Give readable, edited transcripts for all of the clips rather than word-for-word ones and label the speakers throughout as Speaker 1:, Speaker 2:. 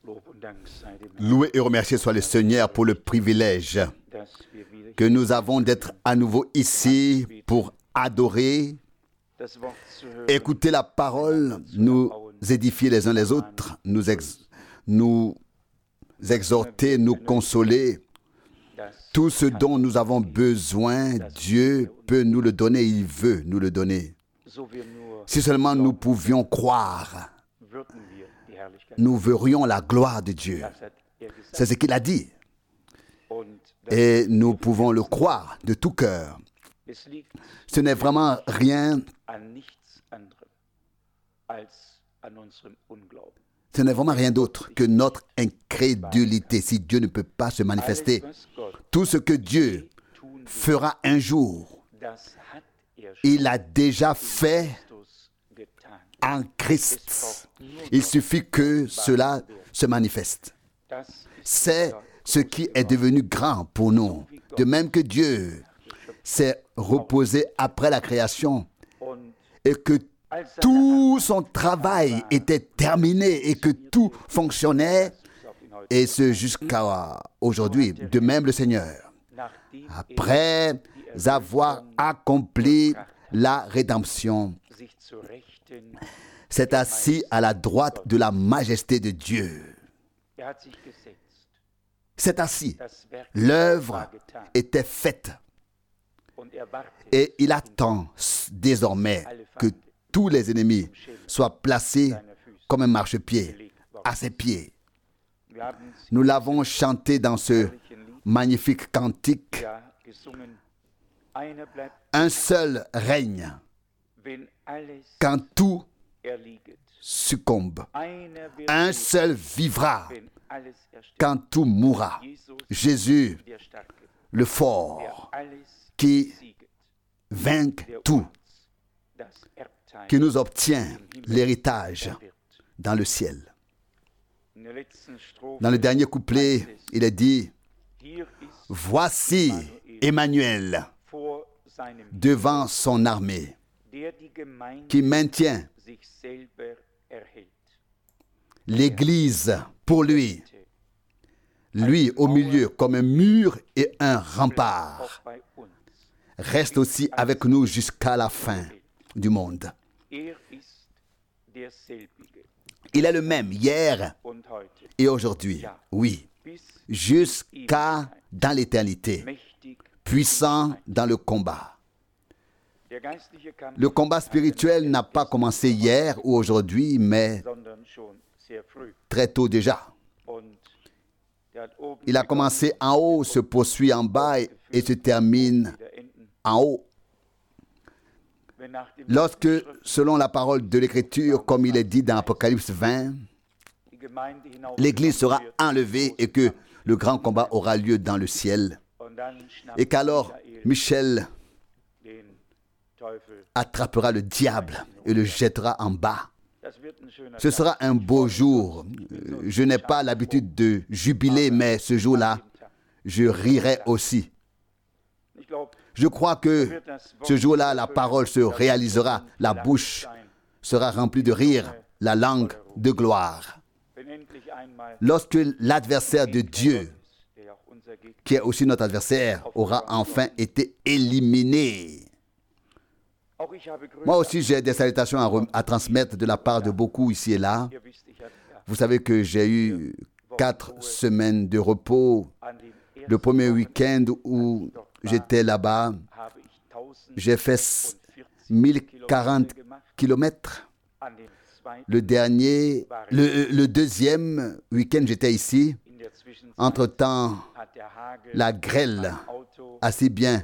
Speaker 1: Loué et remercié soit le Seigneur pour le privilège que nous avons d'être à nouveau ici pour adorer, écouter la parole, nous édifier les uns les autres, nous exhorter, nous consoler. Tout ce dont nous avons besoin, Dieu peut nous le donner, il veut nous le donner. Si seulement nous pouvions croire, nous verrions la gloire de Dieu. C'est ce qu'il a dit. Et nous pouvons le croire de tout cœur. Ce n'est vraiment rien. Ce n'est vraiment rien d'autre que notre incrédulité si Dieu ne peut pas se manifester. Tout ce que Dieu fera un jour, il a déjà fait en Christ. Il suffit que cela se manifeste. C'est ce qui est devenu grand pour nous. De même que Dieu s'est reposé après la création et que tout son travail était terminé et que tout fonctionnait, et ce jusqu'à aujourd'hui. De même le Seigneur, après avoir accompli la rédemption, s'est assis à la droite de la majesté de Dieu. S'est assis. L'œuvre était faite. Et il attend désormais que tous les ennemis soient placés comme un marchepied à ses pieds. Nous l'avons chanté dans ce magnifique cantique. Un seul règne quand tout succombe. Un seul vivra quand tout mourra. Jésus, le fort, qui vainc tout, qui nous obtient l'héritage dans le ciel. Dans le dernier couplet, il est dit « Voici Emmanuel devant son armée, qui maintient l'Église pour lui, lui au milieu comme un mur et un rempart, reste aussi avec nous jusqu'à la fin du monde. » Il est le même hier et aujourd'hui, oui, jusqu'à dans l'éternité, puissant dans le combat. Le combat spirituel n'a pas commencé hier ou aujourd'hui, mais très tôt déjà. Il a commencé en haut, se poursuit en bas et se termine en haut. Lorsque, selon la parole de l'Écriture, comme il est dit dans Apocalypse 20, l'Église sera enlevée et que le grand combat aura lieu dans le ciel, et qu'alors Michel attrapera le diable et le jettera en bas. Ce sera un beau jour. Je n'ai pas l'habitude de jubiler, mais ce jour-là, je rirai aussi. Je crois que ce jour-là, la parole se réalisera, la bouche sera remplie de rire, la langue de gloire. Lorsque l'adversaire de Dieu, qui est aussi notre adversaire, aura enfin été éliminé. Moi aussi, j'ai des salutations à transmettre de la part de beaucoup ici et là. Vous savez que j'ai eu 4 semaines de repos. Le premier week-end où j'étais là-bas, j'ai fait 1040 kilomètres. Le deuxième week-end, j'étais ici. Entre-temps, la grêle a si bien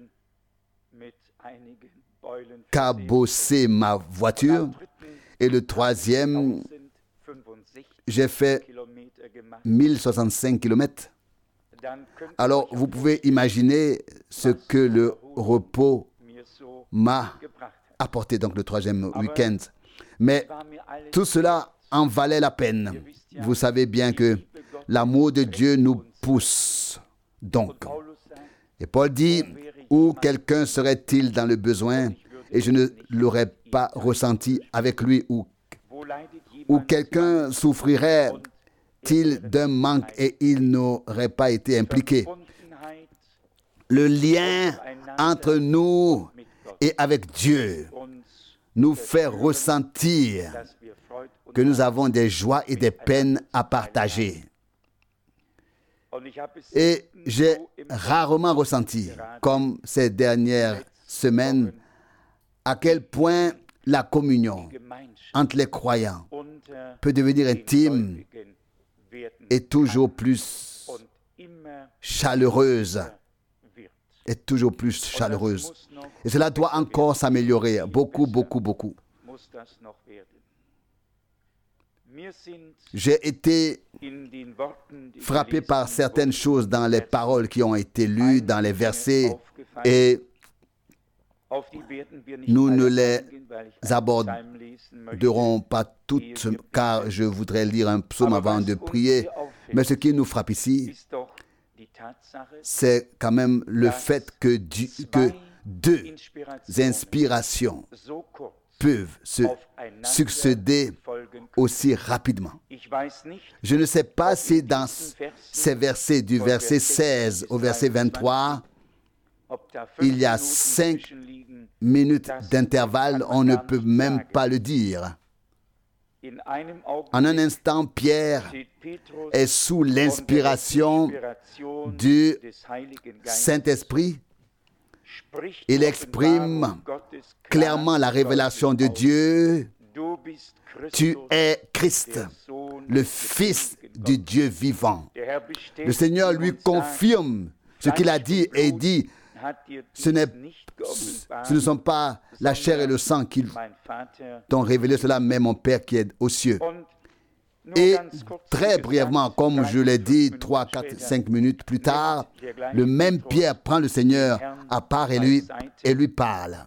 Speaker 1: cabossé ma voiture. Et le troisième, j'ai fait 1065 kilomètres. Alors, vous pouvez imaginer ce que le repos m'a apporté, donc le troisième week-end. Mais tout cela en valait la peine. Vous savez bien que l'amour de Dieu nous pousse. Donc, et Paul dit, où quelqu'un serait-il dans le besoin et je ne l'aurais pas ressenti avec lui, ou quelqu'un souffrirait souffrait-il d'un manque et il n'aurait pas été impliqué. Le lien entre nous et avec Dieu nous fait ressentir que nous avons des joies et des peines à partager. Et j'ai rarement ressenti, comme ces dernières semaines, à quel point la communion entre les croyants peut devenir intime et toujours plus chaleureuse. Et toujours plus chaleureuse. Et cela doit encore s'améliorer. Beaucoup, beaucoup, beaucoup. J'ai été frappé par certaines choses dans les paroles qui ont été lues, dans les versets, et nous ne les aborderons pas toutes, car je voudrais lire un psaume avant de prier. Mais ce qui nous frappe ici, c'est quand même le fait que deux inspirations peuvent se succéder aussi rapidement. Je ne sais pas si dans ces versets, du verset 16 au verset 23, il y a 5 minutes d'intervalle, on ne peut même pas le dire. En un instant, Pierre est sous l'inspiration du Saint-Esprit. Il exprime clairement la révélation de Dieu. Tu es Christ, le Fils du Dieu vivant. Le Seigneur lui confirme ce qu'il a dit et dit, ce ne sont pas la chair et le sang qui t'ont révélé cela, mais mon Père qui est aux cieux. Et très brièvement, comme je l'ai dit 3, 4, 5 minutes plus tard, le même Pierre prend le Seigneur à part et lui parle.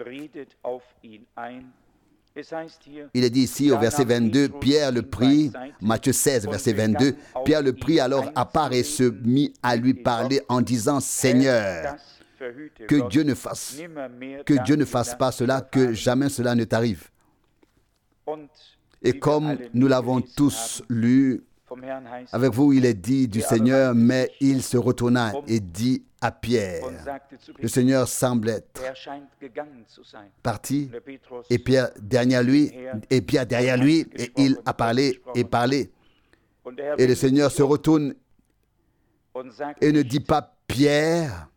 Speaker 1: Il est dit ici au verset 22, Pierre le prit, Matthieu 16, verset 22, Pierre le prit alors à part et se mit à lui parler en disant, Seigneur, que Dieu ne fasse pas cela, que jamais cela ne t'arrive. Et comme nous l'avons tous lu, avec vous, il est dit du Seigneur, mais il se retourna et dit à Pierre, le Seigneur semble être parti, et Pierre derrière lui, et il a parlé et parlé. Et le Seigneur se retourne et ne dit pas, Pierre,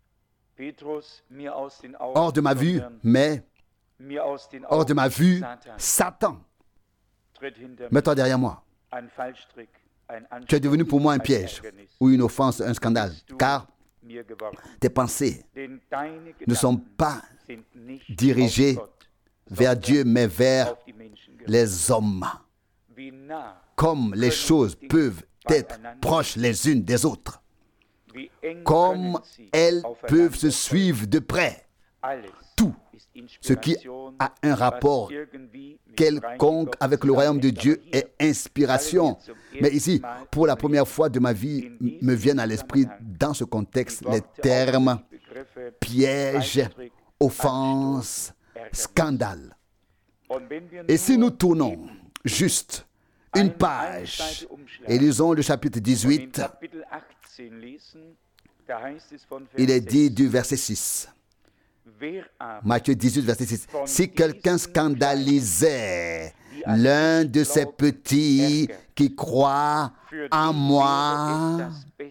Speaker 1: hors de ma vue, mais hors de ma vue, Satan. Mets-toi derrière moi. Tu es devenu pour moi un piège ou une offense, un scandale, car tes pensées ne sont pas dirigées vers Dieu, mais vers les hommes. Comme les choses peuvent être proches les unes des autres, comme elles peuvent se suivre de près, tout ce qui a un rapport quelconque avec le royaume de Dieu est inspiration. Mais ici, pour la première fois de ma vie, me viennent à l'esprit, dans ce contexte, les termes piège, offense, scandale. Et si nous tournons juste une page et lisons le chapitre 18, il est dit du verset 6. Matthieu 18, verset 6. Si quelqu'un scandalisait l'un de ces petits qui croient en moi,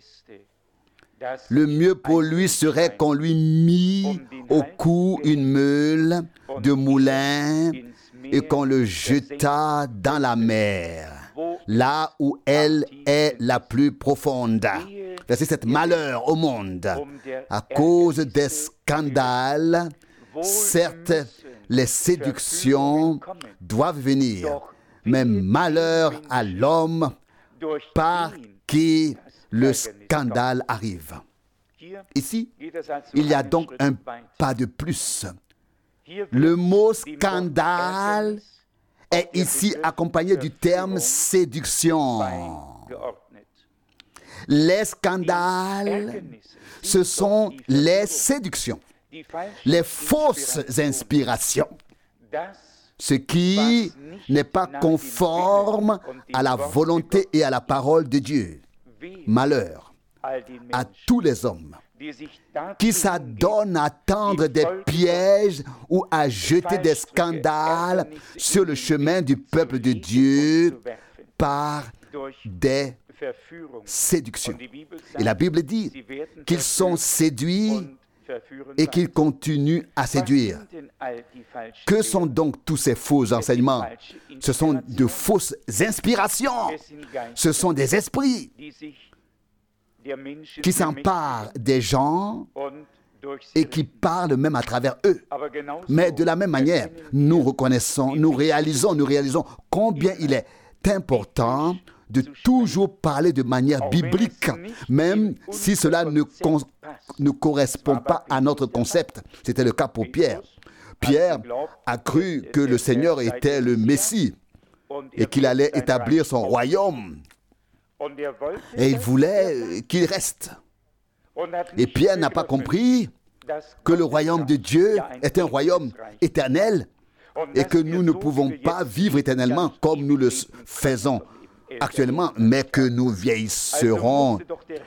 Speaker 1: le mieux pour lui serait qu'on lui mît au cou une meule de moulin et qu'on le jetât dans la mer, là où elle est la plus profonde. Verset 7. Malheur au monde à cause des scandales. Certes, les séductions doivent venir, mais malheur à l'homme par qui le scandale arrive. Ici, il y a donc un pas de plus. Le mot scandale est ici accompagné du terme séduction. Les scandales, ce sont les séductions, les fausses inspirations ce qui n'est pas conforme à la volonté et à la parole de Dieu. Malheur à tous les hommes qui s'adonnent à tendre des pièges ou à jeter des scandales sur le chemin du peuple de Dieu par des séductions. Et la Bible dit qu'ils sont séduits et qu'ils continuent à séduire. Que sont donc tous ces faux enseignements? Ce sont de fausses inspirations. Ce sont des esprits qui s'emparent des gens et qui parlent même à travers eux. Mais de la même manière, nous reconnaissons, nous réalisons combien il est important de toujours parler de manière biblique, même si cela ne correspond pas à notre concept. C'était le cas pour Pierre. Pierre a cru que le Seigneur était le Messie et qu'il allait établir son royaume. Et il voulait qu'il reste. Et Pierre n'a pas compris que le royaume de Dieu est un royaume éternel et que nous ne pouvons pas vivre éternellement comme nous le faisons actuellement, mais que nous vieillisserons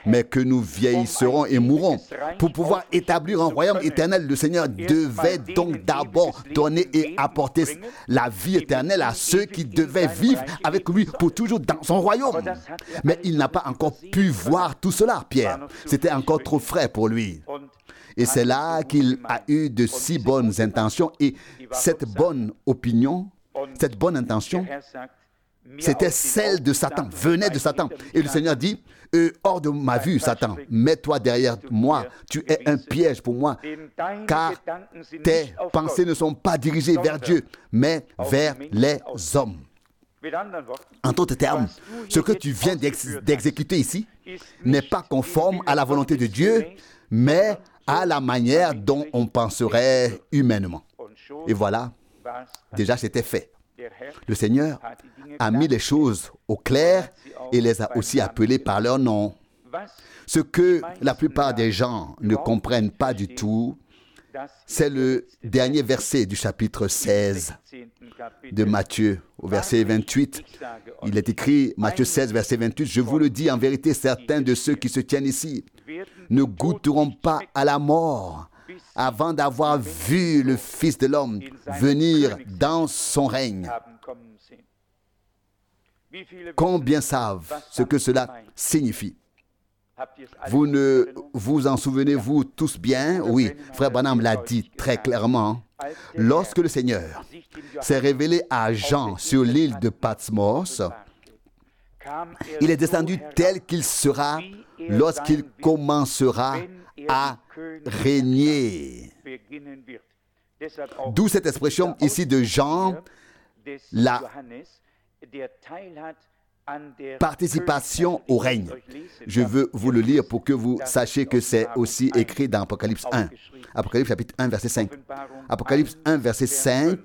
Speaker 1: et mourrons. Pour pouvoir établir un royaume éternel, le Seigneur devait donc d'abord donner et apporter la vie éternelle à ceux qui devaient vivre avec lui pour toujours dans son royaume. Mais il n'a pas encore pu voir tout cela, Pierre. C'était encore trop frais pour lui. Et c'est là qu'il a eu de si bonnes intentions. Et cette bonne opinion, cette bonne intention, c'était celle de Satan, venait de Satan. Et le Seigneur dit, hors de ma vue, Satan, mets-toi derrière moi, tu es un piège pour moi, car tes pensées ne sont pas dirigées vers Dieu, mais vers les hommes. En d'autres termes, ce que tu viens d'exécuter ici n'est pas conforme à la volonté de Dieu, mais à la manière dont on penserait humainement. Et voilà, déjà c'était fait. Le Seigneur a mis les choses au clair et les a aussi appelées par leur nom. Ce que la plupart des gens ne comprennent pas du tout, c'est le dernier verset du chapitre 16 de Matthieu, au verset 28. Il est écrit, Matthieu 16, verset 28, « Je vous le dis en vérité, certains de ceux qui se tiennent ici ne goûteront pas à la mort avant d'avoir vu le Fils de l'homme venir dans son règne. » Combien savent ce que cela signifie? Vous ne vous en souvenez-vous tous bien? Oui, Frère Branham l'a dit très clairement. Lorsque le Seigneur s'est révélé à Jean sur l'île de Patmos, il est descendu tel qu'il sera lorsqu'il commencera à régner. D'où cette expression ici de Jean, la participation au règne. Je veux vous le lire pour que vous sachiez que c'est aussi écrit dans Apocalypse 1. Apocalypse chapitre 1, verset 5. Apocalypse 1, verset 5.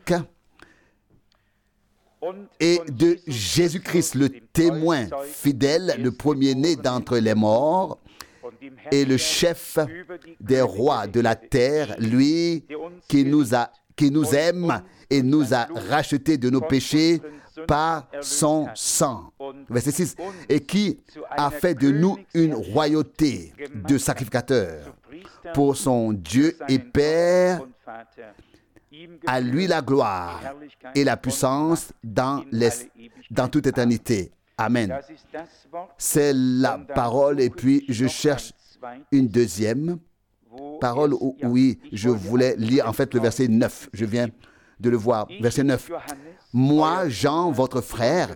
Speaker 1: Et de Jésus-Christ, le témoin fidèle, le premier-né d'entre les morts, et le chef des rois de la terre, lui qui nous aime et nous a rachetés de nos péchés par son sang. Verset 6. Et qui a fait de nous une royauté de sacrificateurs pour son Dieu et Père. À lui la gloire et la puissance dans toute éternité. Amen. C'est la parole et puis je cherche une deuxième parole où, oui, je voulais lire en fait le verset 9. Je viens de le voir. Verset 9. Moi, Jean, votre frère,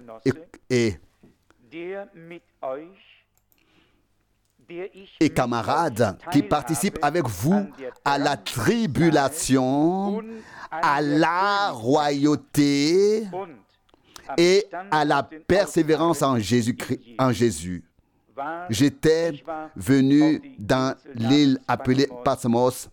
Speaker 1: et camarade qui participe avec vous à la tribulation, à la royauté et à la persévérance en Jésus. J'étais venu dans l'île appelée Patmos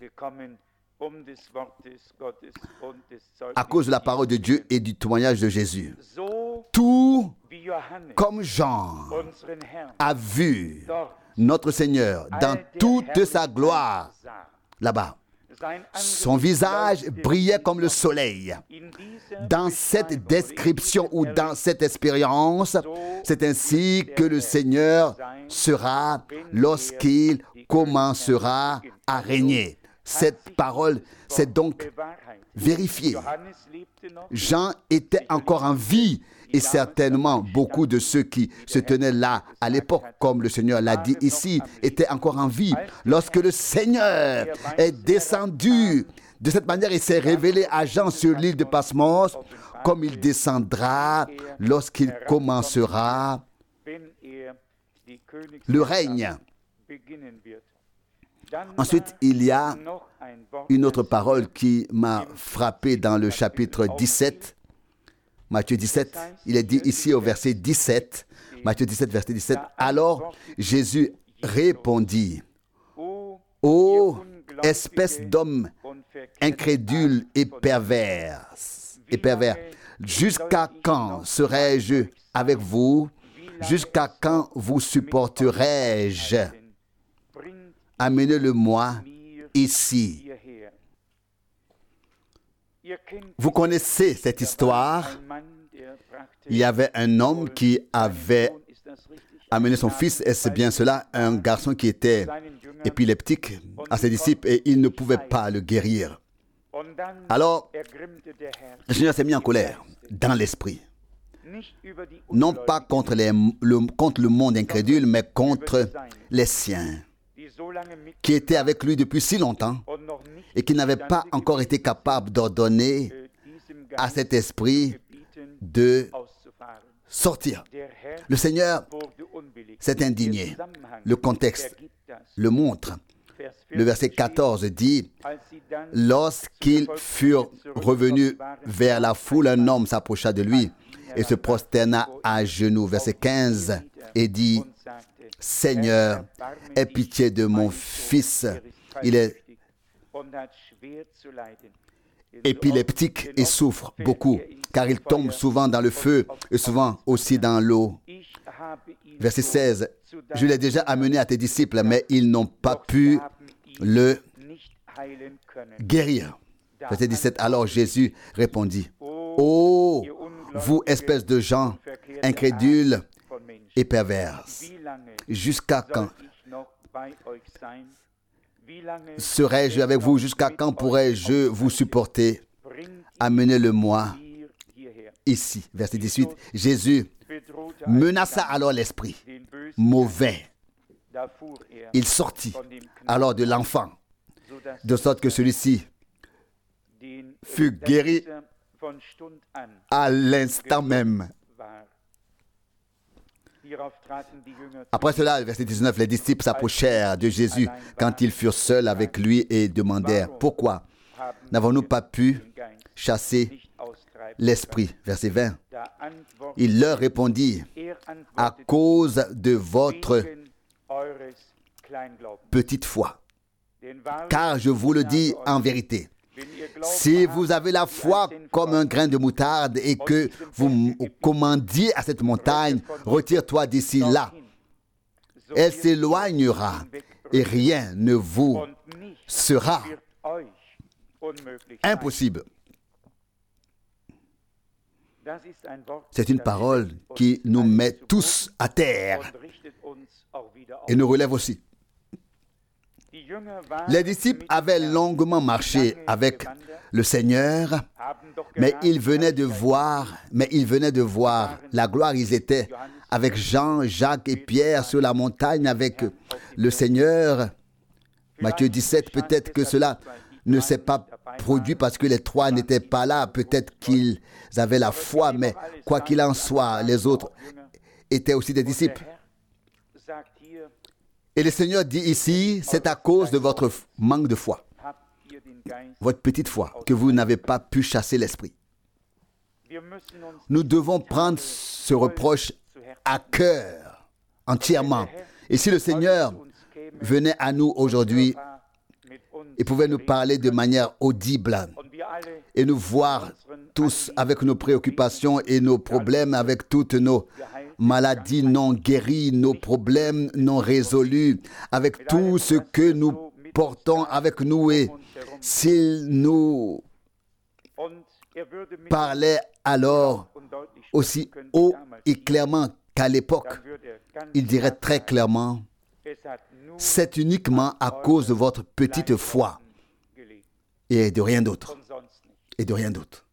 Speaker 1: à cause de la parole de Dieu et du témoignage de Jésus. Tout comme Jean a vu notre Seigneur dans toute sa gloire là-bas. Son visage brillait comme le soleil. Dans cette description ou dans cette expérience, c'est ainsi que le Seigneur sera lorsqu'il commencera à régner. Cette parole s'est donc vérifiée. Jean était encore en vie et certainement beaucoup de ceux qui se tenaient là à l'époque, comme le Seigneur l'a dit ici, étaient encore en vie. Lorsque le Seigneur est descendu de cette manière, il s'est révélé à Jean sur l'île de Patmos, comme il descendra lorsqu'il commencera le règne. Ensuite, il y a une autre parole qui m'a frappé dans le chapitre 17, Matthieu 17. Il est dit ici au verset 17, Matthieu 17, verset 17. Alors Jésus répondit, « Ô espèce d'homme incrédule et pervers, jusqu'à quand serai-je avec vous? Jusqu'à quand vous supporterai-je? Amenez-le-moi ici. » Vous connaissez cette histoire. Il y avait un homme qui avait amené son fils, et c'est bien cela, un garçon qui était épileptique, à ses disciples, et il ne pouvait pas le guérir. Alors, le Seigneur s'est mis en colère dans l'esprit. Non pas contre le monde incrédule, mais contre les siens, qui étaient avec lui depuis si longtemps et qui n'avaient pas encore été capables d'ordonner à cet esprit de sortir. Le Seigneur s'est indigné. Le contexte le montre. Le verset 14 dit, « Lorsqu'ils furent revenus vers la foule, un homme s'approcha de lui et se prosterna à genoux. » Verset 15 et dit, « Seigneur, aie pitié de mon fils. Il est épileptique et souffre beaucoup, car il tombe souvent dans le feu et souvent aussi dans l'eau. » Verset 16, « Je l'ai déjà amené à tes disciples, mais ils n'ont pas pu le guérir. » Verset 17, « Alors Jésus répondit, « Ô vous, espèces de gens incrédules et pervers, jusqu'à quand serai-je avec vous? Jusqu'à quand pourrai-je vous supporter? Amenez-le-moi ici. » Verset 18. Jésus menaça alors l'esprit mauvais. Il sortit alors de l'enfant, de sorte que celui-ci fut guéri à l'instant même. Après cela, verset 19, les disciples s'approchèrent de Jésus quand ils furent seuls avec lui et demandèrent, « Pourquoi n'avons-nous pas pu chasser l'esprit ?» Verset 20, il leur répondit, « À cause de votre petite foi. Car je vous le dis en vérité, si vous avez la foi comme un grain de moutarde et que vous commandiez à cette montagne, retire-toi d'ici là, elle s'éloignera et rien ne vous sera impossible. » C'est une parole qui nous met tous à terre et nous relève aussi. Les disciples avaient longuement marché avec le Seigneur, mais ils venaient de voir la gloire. Ils étaient avec Jean, Jacques et Pierre sur la montagne avec le Seigneur. Matthieu 17, peut-être que cela ne s'est pas produit parce que les trois n'étaient pas là. Peut-être qu'ils avaient la foi, mais quoi qu'il en soit, les autres étaient aussi des disciples. Et le Seigneur dit ici, c'est à cause de votre manque de foi, votre petite foi, que vous n'avez pas pu chasser l'esprit. Nous devons prendre ce reproche à cœur, entièrement. Et si le Seigneur venait à nous aujourd'hui et pouvait nous parler de manière audible et nous voir tous avec nos préoccupations et nos problèmes, avec toutes nos maladies non guéries, nos problèmes non résolus, avec tout ce que nous portons avec nous, et s'il nous parlait alors aussi haut et clairement qu'à l'époque, il dirait très clairement, c'est uniquement à cause de votre petite foi et de rien d'autre. Et de rien d'autre.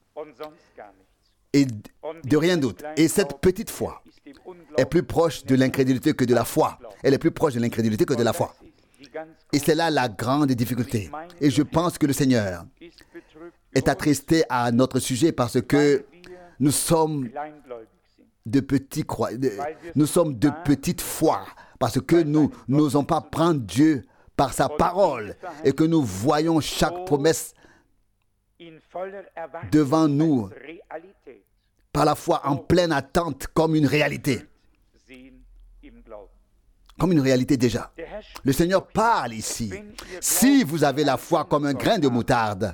Speaker 1: Et de rien d'autre. Et cette petite foi est plus proche de l'incrédulité que de la foi. Elle est plus proche de l'incrédulité que de la foi. Et c'est là la grande difficulté. Et je pense que le Seigneur est attristé à notre sujet parce que nous sommes de petits nous sommes de petite foi, parce que nous n'osons pas prendre Dieu par sa parole et que nous voyons chaque promesse devant nous par la foi en pleine attente comme une réalité. Comme une réalité déjà. Le Seigneur parle ici. Si vous avez la foi comme un grain de moutarde,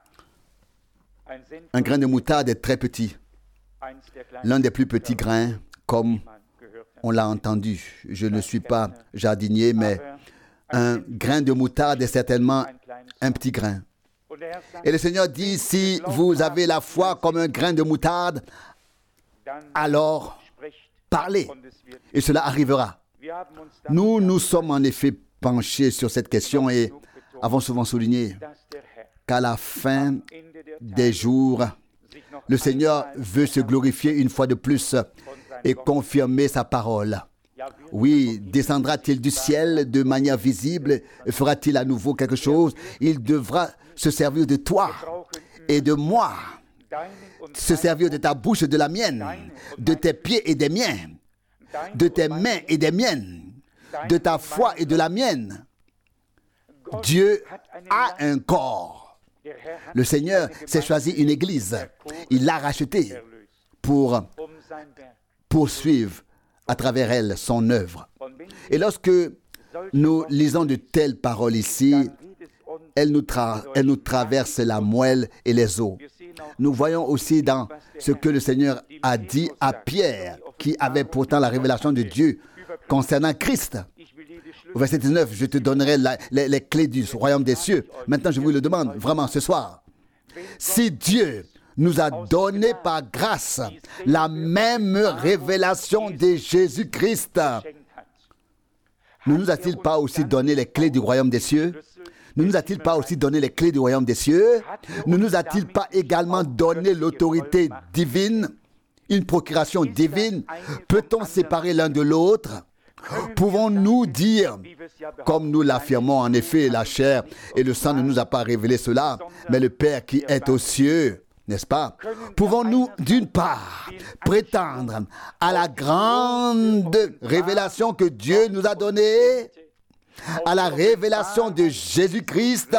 Speaker 1: un grain de moutarde est très petit. L'un des plus petits grains, comme on l'a entendu. Je ne suis pas jardinier, mais un grain de moutarde est certainement un petit grain. Et le Seigneur dit, si vous avez la foi comme un grain de moutarde, alors parlez, et cela arrivera. Nous nous sommes en effet penchés sur cette question et avons souvent souligné qu'à la fin des jours, le Seigneur veut se glorifier une fois de plus et confirmer sa parole. Oui, descendra-t-il du ciel de manière visible? Fera-t-il à nouveau quelque chose? Il devra se servir de toi et de moi, se servir de ta bouche et de la mienne, de tes pieds et des miens, de tes mains et des miennes, de ta foi et de la mienne. Dieu a un corps. Le Seigneur s'est choisi une église. Il l'a rachetée pour poursuivre à travers elle son œuvre. Et lorsque nous lisons de telles paroles ici, elles nous traversent la moelle et les os. Nous voyons aussi dans ce que le Seigneur a dit à Pierre, qui avait pourtant la révélation de Dieu concernant Christ. Au verset 19, je te donnerai les clés du royaume des cieux. Maintenant, je vous le demande vraiment ce soir. Si Dieu nous a donné par grâce la même révélation de Jésus-Christ, ne nous a-t-il pas aussi donné les clés du royaume des cieux? Ne nous a-t-il pas aussi donné les clés du royaume des cieux? Ne nous a-t-il pas également donné l'autorité divine, une procuration divine? Peut-on séparer l'un de l'autre? Pouvons-nous dire, comme nous l'affirmons en effet, la chair et le sang ne nous a pas révélé cela, mais le Père qui est aux cieux, n'est-ce pas? Pouvons-nous d'une part prétendre à la grande révélation que Dieu nous a donnée, à la révélation de Jésus-Christ,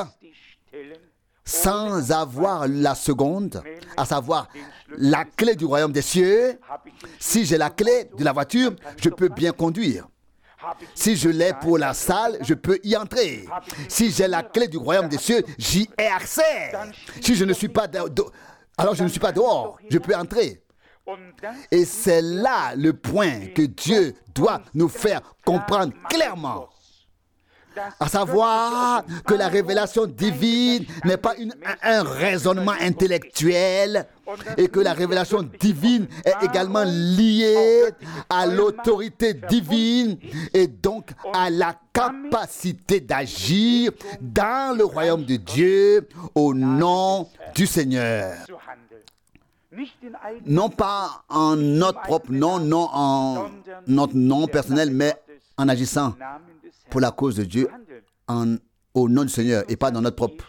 Speaker 1: sans avoir la seconde, à savoir la clé du royaume des cieux? Si j'ai la clé de la voiture, je peux bien conduire. Si je l'ai pour la salle, je peux y entrer. Si j'ai la clé du royaume des cieux, j'y ai accès. Si je ne suis pas alors je ne suis pas dehors, je peux entrer. Et c'est là le point que Dieu doit nous faire comprendre clairement. À savoir que la révélation divine n'est pas un raisonnement intellectuel et que la révélation divine est également liée à l'autorité divine et donc à la capacité d'agir dans le royaume de Dieu au nom du Seigneur. Non pas en notre propre nom, non en notre nom personnel, mais en agissant pour la cause de Dieu au nom du Seigneur et pas dans notre propre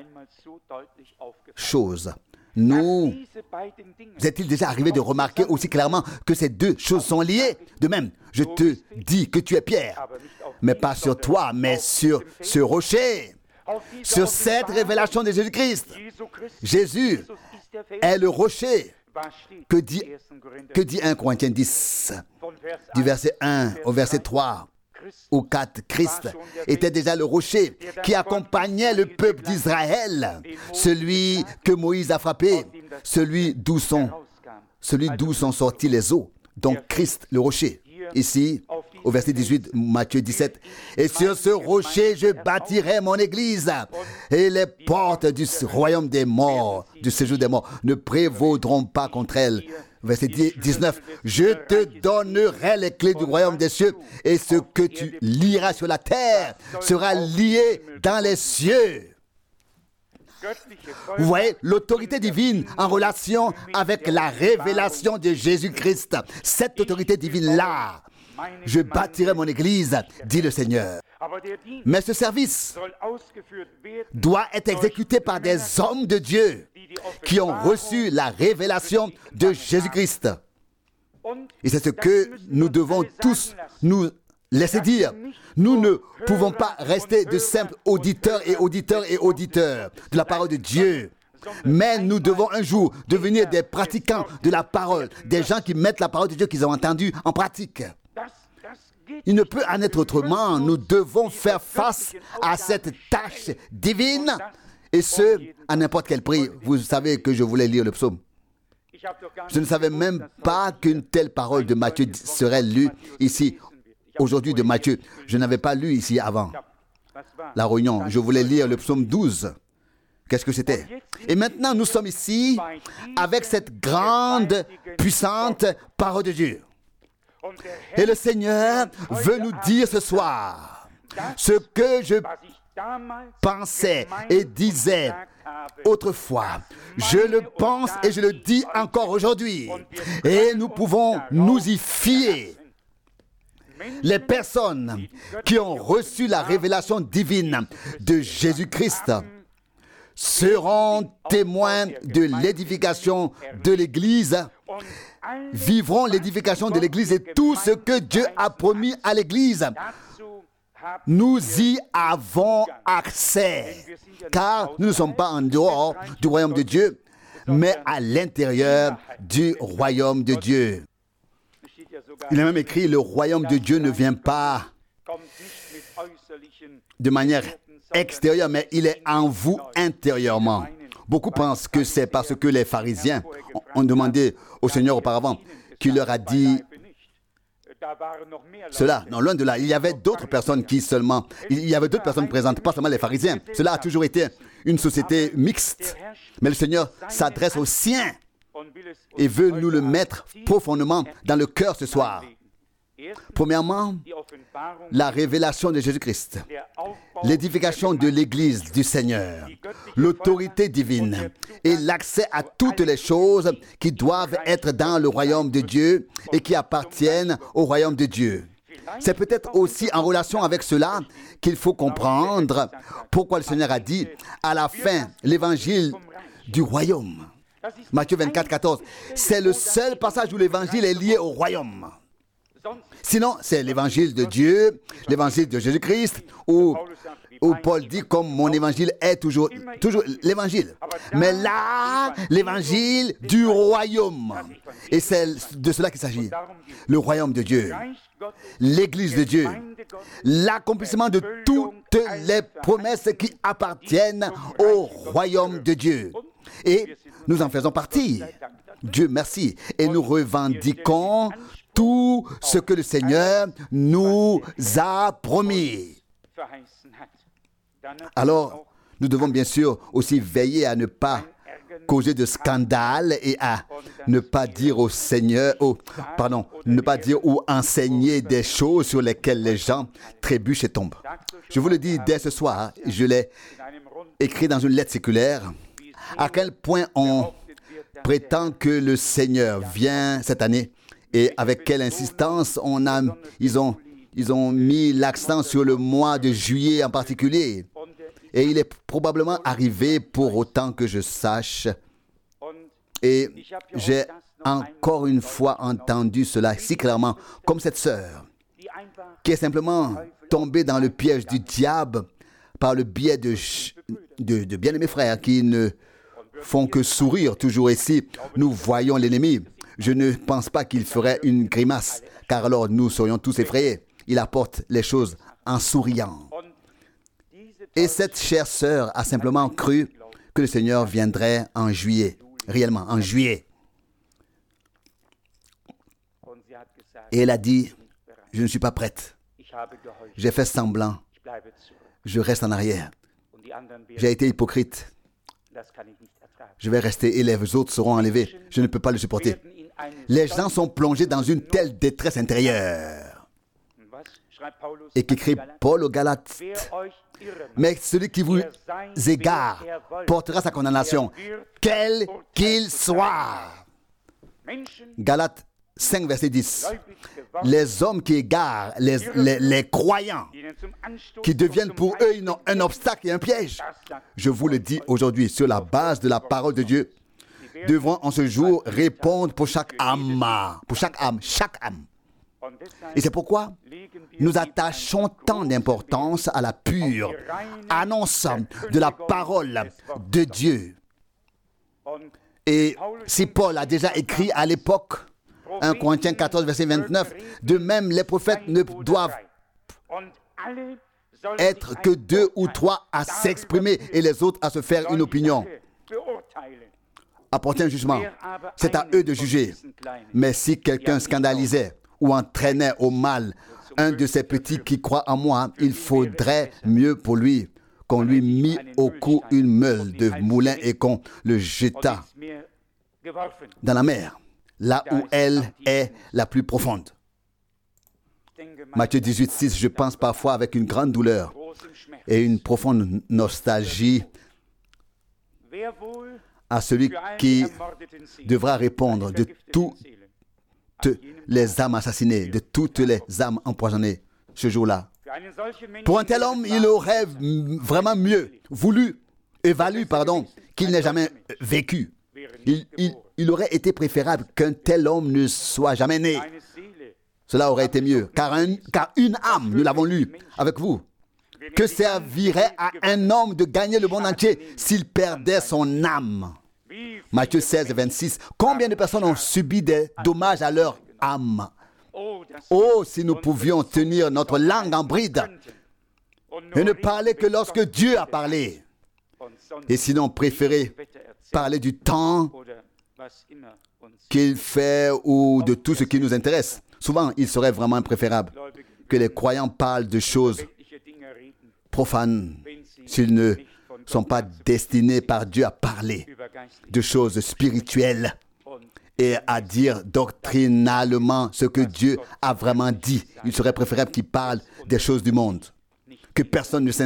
Speaker 1: chose. Nous est-il déjà arrivé de remarquer aussi clairement que ces deux choses sont liées? De même, je te dis que tu es Pierre, mais pas sur toi, mais sur ce rocher, sur cette révélation de Jésus-Christ. Jésus est le rocher. Que dit 1 Corinthiens 10, du verset 1 au verset 3 ou 4, Christ était déjà le rocher qui accompagnait le peuple d'Israël, celui que Moïse a frappé, celui d'où sont sortis les eaux. Donc Christ, le rocher. Ici, au verset 18, Matthieu 17. Et sur ce rocher, je bâtirai mon église. Et les portes du royaume des morts, du séjour des morts, ne prévaudront pas contre elle. Verset 19. Je te donnerai les clés du royaume des cieux. Et ce que tu lieras sur la terre sera lié dans les cieux. Vous voyez, l'autorité divine en relation avec la révélation de Jésus-Christ. Cette autorité divine-là, je bâtirai mon église, dit le Seigneur. Mais ce service doit être exécuté par des hommes de Dieu qui ont reçu la révélation de Jésus-Christ. Et c'est ce que nous devons tous nous laisser dire. Nous ne pouvons pas rester de simples auditeurs de la parole de Dieu. Mais nous devons un jour devenir des pratiquants de la parole, des gens qui mettent la parole de Dieu qu'ils ont entendue en pratique. Il ne peut en être autrement. Nous devons faire face à cette tâche divine, et ce, à n'importe quel prix. Vous savez que je voulais lire le psaume. Je ne savais même pas qu'une telle parole de Matthieu serait lue ici, aujourd'hui de Matthieu. Je n'avais pas lu ici avant la réunion. Je voulais lire le psaume 12. Qu'est-ce que c'était? Et maintenant, nous sommes ici avec cette grande, puissante parole de Dieu. Et le Seigneur veut nous dire ce soir ce que je pensais et disais autrefois. Je le pense et je le dis encore aujourd'hui. Et nous pouvons nous y fier. Les personnes qui ont reçu la révélation divine de Jésus-Christ seront témoins de l'édification de l'Église, vivront l'édification de l'Église et tout ce que Dieu a promis à l'Église. Nous y avons accès, car nous ne sommes pas en dehors du royaume de Dieu, mais à l'intérieur du royaume de Dieu. Il est même écrit, le royaume de Dieu ne vient pas de manière extérieure, mais il est en vous intérieurement. Beaucoup pensent que c'est parce que les pharisiens ont demandé au Seigneur auparavant qu'il leur a dit cela. Non, loin de là. Il y avait d'autres personnes présentes, pas seulement les pharisiens. Cela a toujours été une société mixte. Mais le Seigneur s'adresse aux siens et veut nous le mettre profondément dans le cœur ce soir. Premièrement, la révélation de Jésus-Christ, l'édification de l'Église du Seigneur, l'autorité divine et l'accès à toutes les choses qui doivent être dans le royaume de Dieu et qui appartiennent au royaume de Dieu. C'est peut-être aussi en relation avec cela qu'il faut comprendre pourquoi le Seigneur a dit à la fin l'évangile du royaume. Matthieu 24, 14. C'est le seul passage où l'évangile est lié au royaume. Sinon, c'est l'évangile de Dieu, l'évangile de Jésus-Christ, où Paul dit comme mon évangile est toujours l'évangile. Mais là, l'évangile du royaume. Et c'est de cela qu'il s'agit. Le royaume de Dieu, l'Église de Dieu, l'accomplissement de toutes les promesses qui appartiennent au royaume de Dieu. Et nous en faisons partie. Dieu merci. Et nous revendiquons tout ce que le Seigneur nous a promis. Alors, nous devons bien sûr aussi veiller à ne pas causer de scandale et à ne pas dire au Seigneur, ne pas dire ou enseigner des choses sur lesquelles les gens trébuchent et tombent. Je vous le dis dès ce soir, je l'ai écrit dans une lettre séculaire, à quel point on prétend que le Seigneur vient cette année et avec quelle insistance ils ont mis l'accent sur le mois de juillet en particulier. Et il est probablement arrivé pour autant que je sache. Et j'ai encore une fois entendu cela si clairement, comme cette sœur, qui est simplement tombée dans le piège du diable par le biais de bien-aimés frères qui ne font que sourire toujours ici. Nous voyons l'ennemi. Je ne pense pas qu'il ferait une grimace, car alors nous serions tous effrayés. Il apporte les choses en souriant. Et cette chère sœur a simplement cru que le Seigneur viendrait en juillet, réellement en juillet. Et elle a dit, je ne suis pas prête. J'ai fait semblant. Je reste en arrière. J'ai été hypocrite. Je vais rester et les autres seront enlevés. Je ne peux pas le supporter. Les gens sont plongés dans une telle détresse intérieure. Et qu'écrit Paul aux Galates. Mais celui qui vous égare portera sa condamnation, quel qu'il soit. Galates 5, verset 10. Les hommes qui égarent, les croyants, qui deviennent pour eux un obstacle et un piège. Je vous le dis aujourd'hui, sur la base de la parole de Dieu, devront en ce jour répondre pour chaque âme. Pour chaque âme. Et c'est pourquoi nous attachons tant d'importance à la pure annonce de la parole de Dieu. Et si Paul a déjà écrit à l'époque, 1 Corinthiens 14, verset 29, de même les prophètes ne doivent être que 2 ou 3 à s'exprimer et les autres à se faire une opinion. Apporter un jugement, c'est à eux de juger. Mais si quelqu'un scandalisait ou entraînait au mal un de ces petits qui croient en moi, il faudrait mieux pour lui qu'on lui mit au cou une meule de moulin et qu'on le jetât dans la mer, là où elle est la plus profonde. Matthieu 18, 6, je pense parfois avec une grande douleur et une profonde nostalgie à celui qui devra répondre de toutes les âmes assassinées, de toutes les âmes empoisonnées ce jour-là. Pour un tel homme, il aurait vraiment valu qu'il n'ait jamais vécu. Il aurait été préférable qu'un tel homme ne soit jamais né. Cela aurait été mieux, car une âme, nous l'avons lu avec vous, que servirait à un homme de gagner le monde entier s'il perdait son âme. Matthieu 16, 26. Combien de personnes ont subi des dommages à leur âme? Oh, si nous pouvions tenir notre langue en bride et ne parler que lorsque Dieu a parlé. Et sinon, préférer parler du temps qu'il fait ou de tout ce qui nous intéresse. Souvent, il serait vraiment préférable que les croyants parlent de choses profanes s'ils ne sont pas destinés par Dieu à parler de choses spirituelles et à dire doctrinalement ce que Dieu a vraiment dit. Il serait préférable qu'ils parlent des choses du monde, que personne ne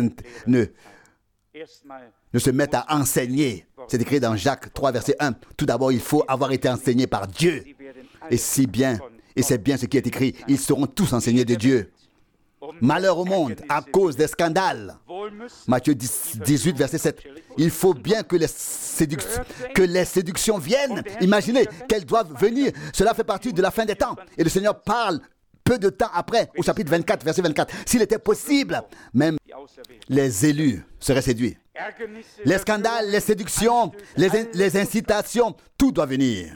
Speaker 1: se mette à enseigner. C'est écrit dans Jacques 3, verset 1. Tout d'abord, il faut avoir été enseigné par Dieu. Et c'est bien ce qui est écrit, ils seront tous enseignés de Dieu. Malheur au monde à cause des scandales. Matthieu 18, verset 7. Il faut bien que les séductions viennent. Imaginez qu'elles doivent venir. Cela fait partie de la fin des temps. Et le Seigneur parle peu de temps après, au chapitre 24, verset 24. S'il était possible, même les élus seraient séduits. Les scandales, les séductions, les incitations, tout doit venir.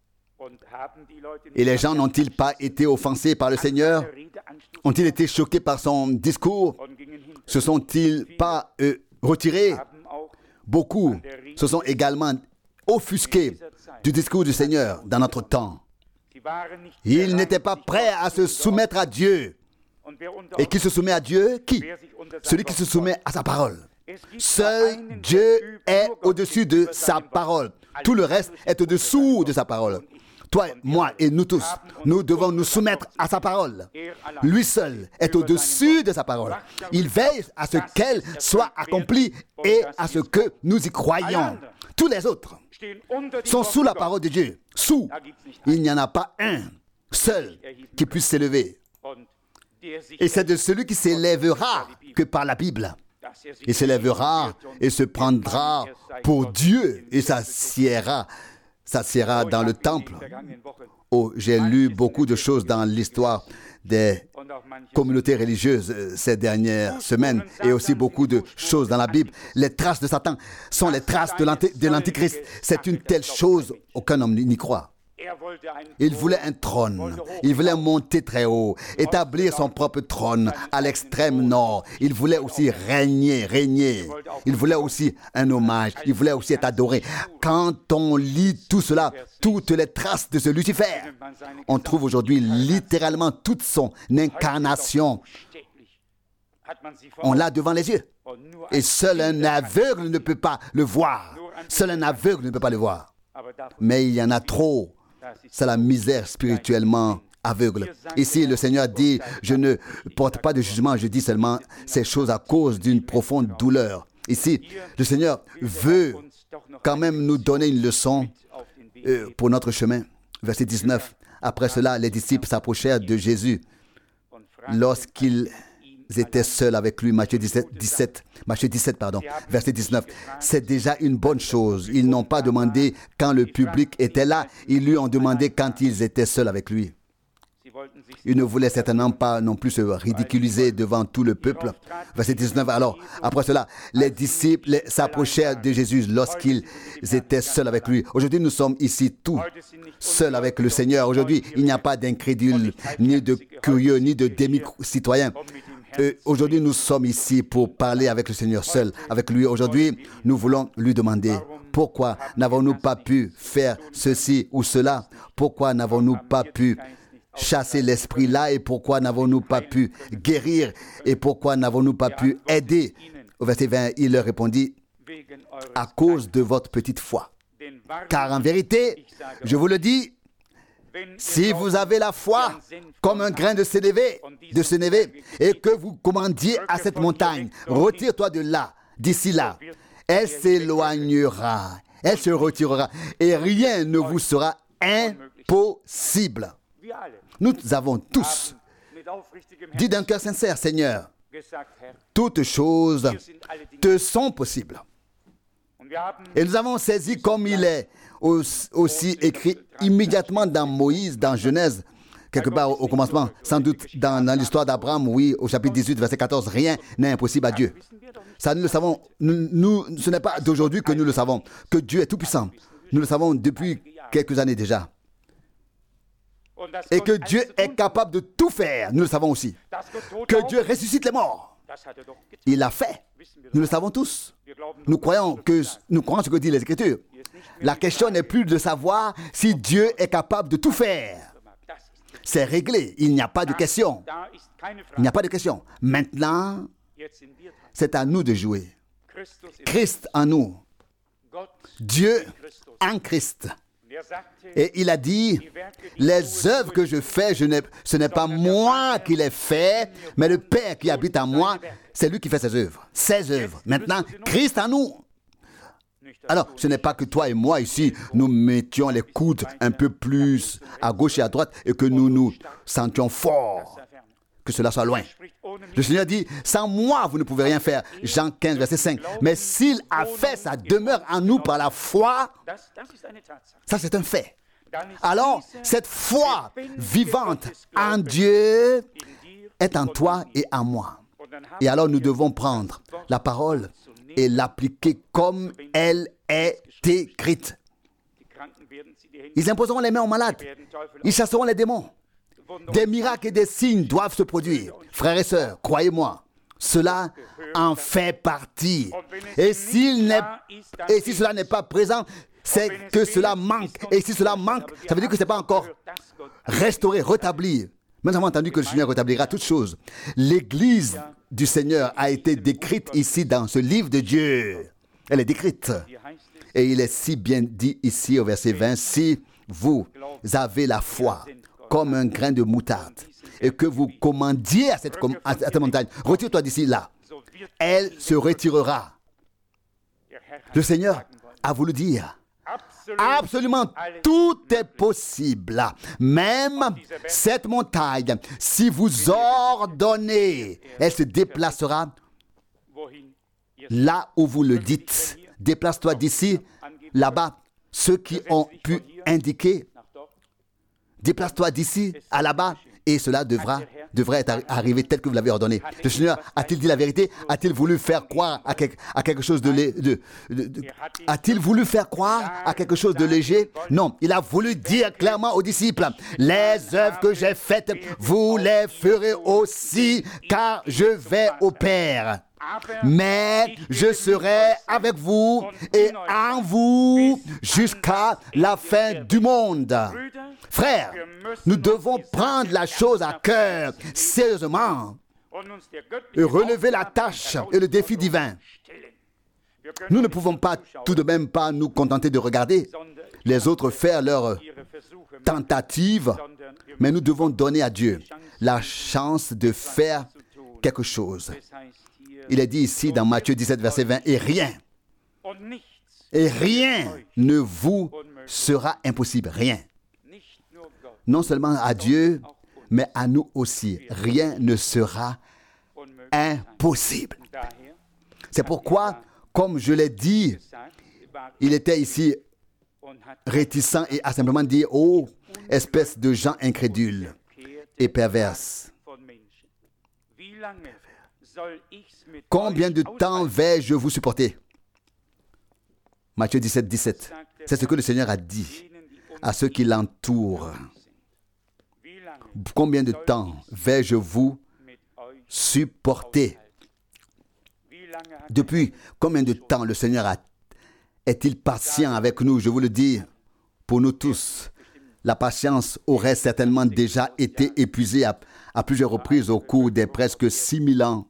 Speaker 1: Et les gens n'ont-ils pas été offensés par le Seigneur? Ont-ils été choqués par son discours? Se sont-ils pas retirés? Beaucoup se sont également offusqués du discours du Seigneur dans notre temps. Ils n'étaient pas prêts à se soumettre à Dieu. Et qui se soumet à Dieu? Qui? Celui qui se soumet à sa parole. Seul Dieu est au-dessus de sa parole. Tout le reste est au-dessous de sa parole. Toi, moi et nous tous, nous devons nous soumettre à sa parole. Lui seul est au-dessus de sa parole. Il veille à ce qu'elle soit accomplie et à ce que nous y croyons. Tous les autres sont sous la parole de Dieu. Sous. Il n'y en a pas un seul qui puisse s'élever. Et c'est de celui qui s'élèvera que par la Bible. Il s'élèvera et se prendra pour Dieu et s'assiera dans le temple. Oh, j'ai lu beaucoup de choses dans l'histoire des communautés religieuses ces dernières semaines et aussi beaucoup de choses dans la Bible. Les traces de Satan sont les traces de l'Antichrist. C'est une telle chose, aucun homme n'y croit. Il voulait un trône. Il voulait monter très haut, établir son propre trône à l'extrême nord. Il voulait aussi régner. Il voulait aussi un hommage. Il voulait aussi être adoré. Quand on lit tout cela, toutes les traces de ce Lucifer, on trouve aujourd'hui littéralement toute son incarnation. On l'a devant les yeux. Et seul un aveugle ne peut pas le voir. Seul un aveugle ne peut pas le voir. Mais il y en a trop. C'est la misère spirituellement aveugle. Ici, le Seigneur dit, je ne porte pas de jugement, je dis seulement ces choses à cause d'une profonde douleur. Ici, le Seigneur veut quand même nous donner une leçon pour notre chemin. Verset 19. Après cela, les disciples s'approchèrent de Jésus lorsqu'ils étaient seuls avec lui. Matthieu 17, verset 19. C'est déjà une bonne chose. Ils n'ont pas demandé quand le public était là. Ils lui ont demandé quand ils étaient seuls avec lui. Ils ne voulaient certainement pas non plus se ridiculiser devant tout le peuple. Verset 19. Alors, après cela, les disciples s'approchèrent de Jésus lorsqu'ils étaient seuls avec lui. Aujourd'hui, nous sommes ici tous seuls avec le Seigneur. Aujourd'hui, il n'y a pas d'incrédules, ni de curieux, ni de demi-citoyens. Aujourd'hui, nous sommes ici pour parler avec le Seigneur seul, avec lui. Aujourd'hui, nous voulons lui demander, pourquoi n'avons-nous pas pu faire ceci ou cela? Pourquoi n'avons-nous pas pu chasser l'esprit là? Et pourquoi n'avons-nous pas pu guérir? Et pourquoi n'avons-nous pas pu aider? Au verset 20, il leur répondit, à cause de votre petite foi. Car en vérité, je vous le dis, si vous avez la foi comme un grain de sénévé, et que vous commandiez à cette montagne, retire-toi de là, d'ici là, elle s'éloignera, elle se retirera, et rien ne vous sera impossible. Nous avons tous dit d'un cœur sincère, Seigneur, toutes choses te sont possibles. Et nous avons saisi comme il est aussi écrit immédiatement dans Moïse, dans Genèse, quelque part au commencement, sans doute dans l'histoire d'Abraham, oui, au chapitre 18, verset 14, rien n'est impossible à Dieu. Ça, nous le savons, ce n'est pas d'aujourd'hui que nous le savons, que Dieu est tout-puissant. Nous le savons depuis quelques années déjà. Et que Dieu est capable de tout faire, nous le savons aussi. Que Dieu ressuscite les morts. Il l'a fait. Nous le savons tous. Nous croyons ce que disent les Écritures. La question n'est plus de savoir si Dieu est capable de tout faire. C'est réglé. Il n'y a pas de question. Il n'y a pas de question. Maintenant, c'est à nous de jouer. Christ en nous. Dieu en Christ. Et il a dit, les œuvres que je fais, ce n'est pas moi qui les fais, mais le Père qui habite en moi, c'est lui qui fait ses œuvres. Ses œuvres. Maintenant, Christ en nous. Alors, ce n'est pas que toi et moi ici, nous mettions les coudes un peu plus à gauche et à droite et que nous nous sentions forts, que cela soit loin. Le Seigneur dit, sans moi, vous ne pouvez rien faire. Jean 15, verset 5. Mais s'il a fait sa demeure en nous par la foi, ça c'est un fait. Alors, cette foi vivante en Dieu est en toi et en moi. Et alors, nous devons prendre la parole et l'appliquer comme elle est écrite. Ils imposeront les mains aux malades. Ils chasseront les démons. Des miracles et des signes doivent se produire. Frères et sœurs, croyez-moi, cela en fait partie. Et si cela n'est pas présent, c'est que cela manque. Et si cela manque, ça veut dire que ce n'est pas encore restauré, rétabli. Nous avons entendu que le Seigneur rétablira toutes choses. L'Église du Seigneur a été décrite ici dans ce livre de Dieu. Elle est décrite. Et il est si bien dit ici au verset 20, si vous avez la foi comme un grain de moutarde et que vous commandiez à cette montagne, retire-toi d'ici là, elle se retirera. Le Seigneur a voulu dire, absolument tout est possible. Même cette montagne, si vous ordonnez, elle se déplacera là où vous le dites. Déplace-toi d'ici, là-bas. Ceux qui ont pu indiquer, déplace-toi d'ici à là-bas et cela devra devrait être arrivé tel que vous l'avez ordonné. Le Seigneur a-t-il dit la vérité? A-t-il voulu faire croire à quelque chose a-t-il voulu faire croire à quelque chose de léger? Non, il a voulu dire clairement aux disciples, les œuvres que j'ai faites, vous les ferez aussi, car je vais au Père. Mais je serai avec vous et en vous jusqu'à la fin du monde. Frères, nous devons prendre la chose à cœur, sérieusement, et relever la tâche et le défi divin. Nous ne pouvons pas tout de même pas nous contenter de regarder les autres faire leurs tentatives, mais nous devons donner à Dieu la chance de faire quelque chose. Il est dit ici dans Matthieu 17, verset 20, et rien ne vous sera impossible, rien. Non seulement à Dieu, mais à nous aussi, rien ne sera impossible. C'est pourquoi, comme je l'ai dit, il était ici réticent et a simplement dit, oh, espèce de gens incrédules et perverses. Combien de temps vais-je vous supporter? Matthieu 17, 17. C'est ce que le Seigneur a dit à ceux qui l'entourent. Combien de temps vais-je vous supporter? Depuis combien de temps le Seigneur est-il patient avec nous? Je vous le dis, pour nous tous, la patience aurait certainement déjà été épuisée à plusieurs reprises au cours des presque 6000 ans,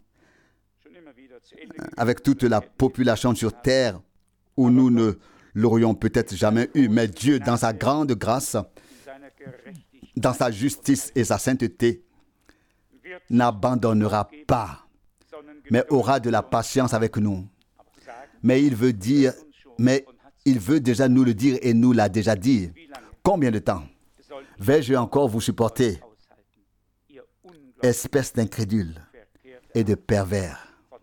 Speaker 1: avec toute la population sur terre, où nous ne l'aurions peut-être jamais eu. Mais Dieu, dans sa grande grâce, dans sa justice et sa sainteté, n'abandonnera pas, mais aura de la patience avec nous. Mais il veut déjà nous le dire et nous l'a déjà dit. Combien de temps vais-je encore vous supporter, espèce d'incrédules et de pervers?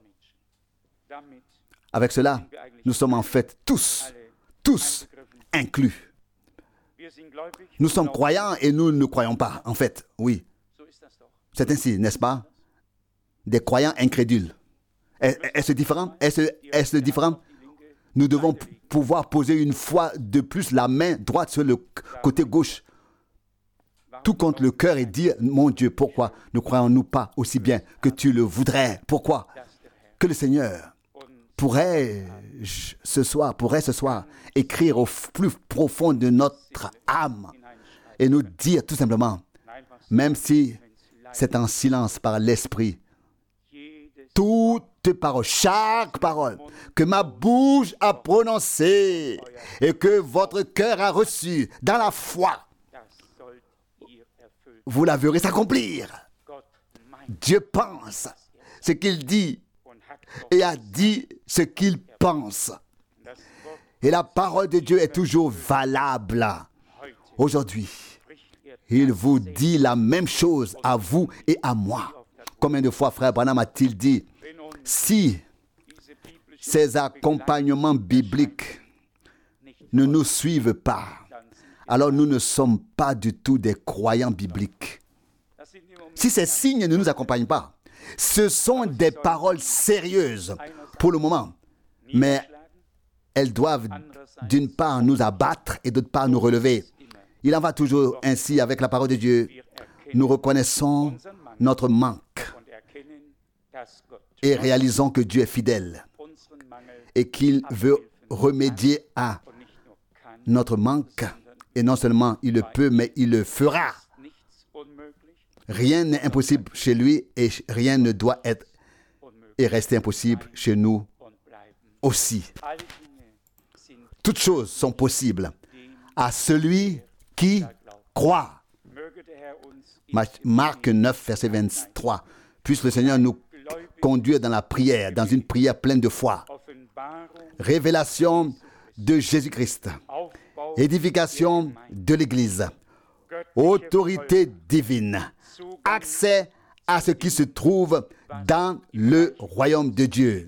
Speaker 1: Avec cela, nous sommes en fait tous inclus. Nous sommes croyants et nous ne croyons pas, en fait, oui. C'est ainsi, n'est-ce pas? Des croyants incrédules. Est-ce différent? Est-ce différent? Nous devons pouvoir poser une fois de plus la main droite sur le côté gauche, tout contre le cœur, et dire, mon Dieu, pourquoi ne croyons-nous pas aussi bien que tu le voudrais? Pourquoi? Que le Seigneur pourrait ce soir écrire au plus profond de notre âme et nous dire tout simplement, même si c'est en silence par l'Esprit, toute parole, chaque parole que ma bouche a prononcée et que votre cœur a reçue dans la foi, vous la verrez s'accomplir. Dieu pense ce qu'il dit et a dit ce qu'il pense. Et la parole de Dieu est toujours valable. Aujourd'hui, il vous dit la même chose à vous et à moi. Combien de fois, frère Branham a-t-il dit, si ces accompagnements bibliques ne nous suivent pas, alors nous ne sommes pas du tout des croyants bibliques. Si ces signes ne nous accompagnent pas, ce sont des paroles sérieuses pour le moment, mais elles doivent d'une part nous abattre et d'autre part nous relever. Il en va toujours ainsi avec la parole de Dieu. Nous reconnaissons notre manque et réalisons que Dieu est fidèle et qu'il veut remédier à notre manque. Et non seulement il le peut, mais il le fera. Rien n'est impossible chez lui et rien ne doit être et rester impossible chez nous aussi. Toutes choses sont possibles à celui qui croit. Marc 9, verset 23. Puisse le Seigneur nous conduire dans la prière, dans une prière pleine de foi. Révélation de Jésus-Christ. Édification de l'Église. Autorité divine. Accès à ce qui se trouve dans le royaume de Dieu.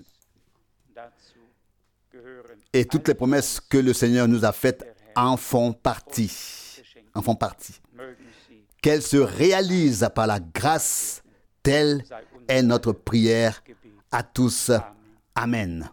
Speaker 1: Et toutes les promesses que le Seigneur nous a faites en font partie. Qu'elles se réalisent par la grâce Telle est notre prière à tous. Amen.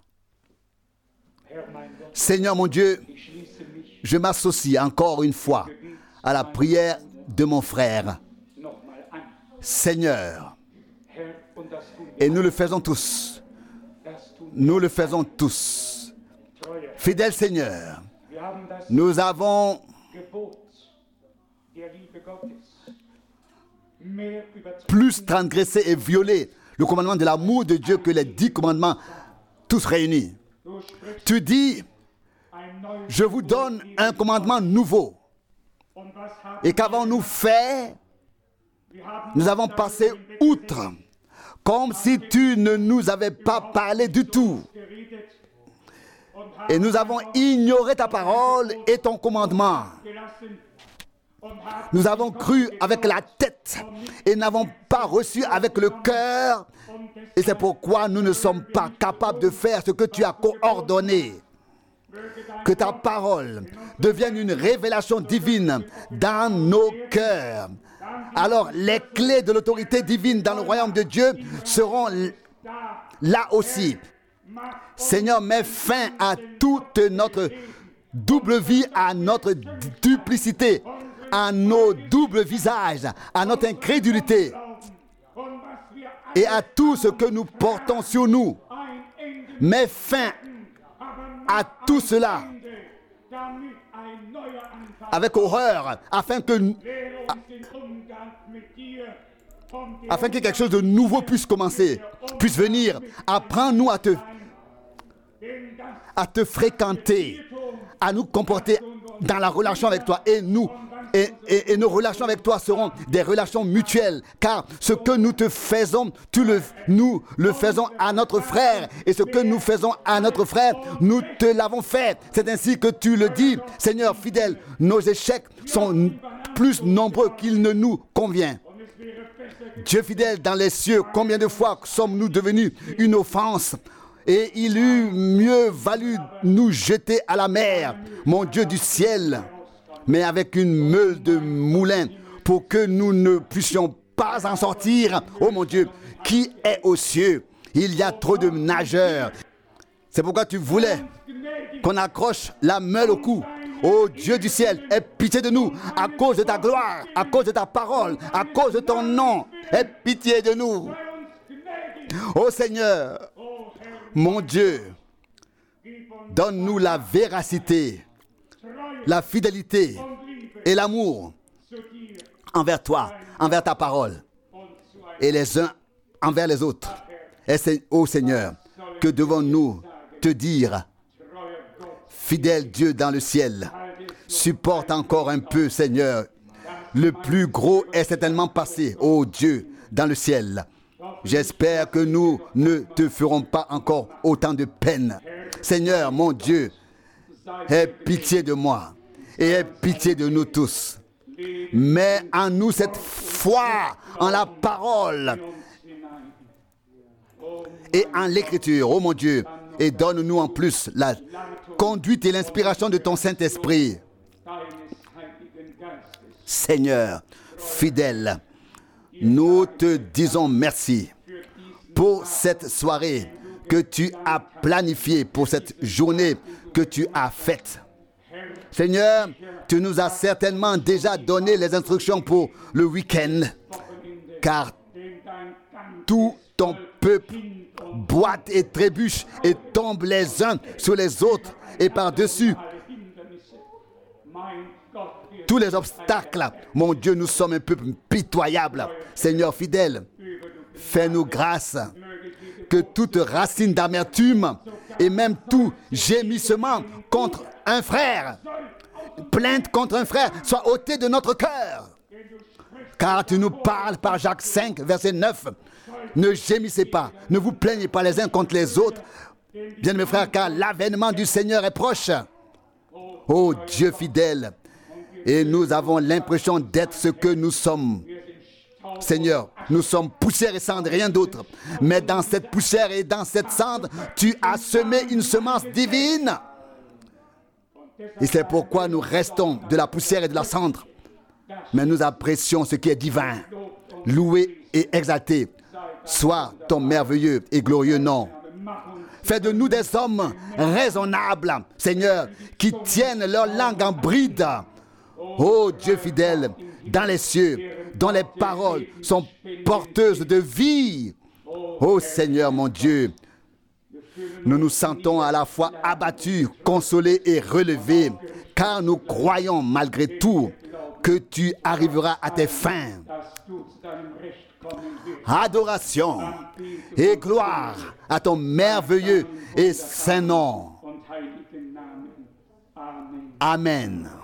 Speaker 1: Seigneur mon Dieu, je m'associe encore une fois à la prière de mon frère. Seigneur, et nous le faisons tous. Nous le faisons tous. Fidèle Seigneur, nous avons plus transgressé et violé le commandement de l'amour de Dieu que les 10 commandements tous réunis. Tu dis, je vous donne un commandement nouveau. Et qu'avons-nous fait? Nous avons passé outre, comme si tu ne nous avais pas parlé du tout. Et nous avons ignoré ta parole et ton commandement. Nous avons cru avec la tête et n'avons pas reçu avec le cœur. Et c'est pourquoi nous ne sommes pas capables de faire ce que tu as coordonné. Que ta parole devienne une révélation divine dans nos cœurs. Alors les clés de l'autorité divine dans le royaume de Dieu seront là aussi. Seigneur, mets fin à toute notre double vie, à notre duplicité, à nos doubles visages, à notre incrédulité et à tout ce que nous portons sur nous. Mets fin à tout cela avec horreur, afin que quelque chose de nouveau puisse commencer, puisse venir. Apprends-nous à te fréquenter, à nous comporter dans la relation avec toi. Et nos relations avec toi seront des relations mutuelles, car ce que nous te faisons, nous le faisons à notre frère. Et ce que nous faisons à notre frère, nous te l'avons fait. C'est ainsi que tu le dis, Seigneur fidèle. Nos échecs sont plus nombreux qu'il ne nous convient. Dieu fidèle dans les cieux, combien de fois sommes-nous devenus une offense? Et il eût mieux valu nous jeter à la mer, mon Dieu du ciel, mais avec une meule de moulin, pour que nous ne puissions pas en sortir. Oh mon Dieu, qui est aux cieux? Il y a trop de nageurs. C'est pourquoi tu voulais qu'on accroche la meule au cou. Oh Dieu du ciel, aie pitié de nous à cause de ta gloire, à cause de ta parole, à cause de ton nom. Aie pitié de nous. Oh Seigneur, mon Dieu, donne-nous la véracité, la fidélité et l'amour envers toi, envers ta parole, et les uns envers les autres. Et ô Seigneur, que devons-nous te dire? Fidèle Dieu dans le ciel, supporte encore un peu, Seigneur. Le plus gros est certainement passé, ô Dieu dans le ciel. J'espère que nous ne te ferons pas encore autant de peine. Seigneur, mon Dieu, aie pitié de moi et aie pitié de nous tous. Mets en nous cette foi en la parole et en l'écriture, oh mon Dieu, et donne-nous en plus la conduite et l'inspiration de ton Saint-Esprit. Seigneur, fidèle, nous te disons merci pour cette soirée que tu as planifiée, pour cette journée que tu as faite. Seigneur, tu nous as certainement déjà donné les instructions pour le week-end, car tout ton peuple boite et trébuche et tombe les uns sur les autres et par-dessus tous les obstacles. Mon Dieu, nous sommes un peuple pitoyable. Seigneur fidèle, fais-nous grâce que toute racine d'amertume et même tout gémissement contre un frère, plainte contre un frère, soit ôté de notre cœur. Car tu nous parles par Jacques 5, verset 9. Ne gémissez pas, ne vous plaignez pas les uns contre les autres, bien mes frères, car l'avènement du Seigneur est proche. Ô Dieu fidèle, et nous avons l'impression d'être ce que nous sommes. Seigneur, nous sommes poussière et cendre, rien d'autre. Mais dans cette poussière et dans cette cendre, tu as semé une semence divine. Et c'est pourquoi nous restons de la poussière et de la cendre. Mais nous apprécions ce qui est divin. Loué et exalté soit ton merveilleux et glorieux nom. Fais de nous des hommes raisonnables, Seigneur, qui tiennent leur langue en bride. Ô Dieu fidèle, dans les cieux, dont les paroles sont porteuses de vie. Ô Seigneur mon Dieu, nous nous sentons à la fois abattus, consolés et relevés, car nous croyons malgré tout que tu arriveras à tes fins. Adoration et gloire à ton merveilleux et saint nom. Amen.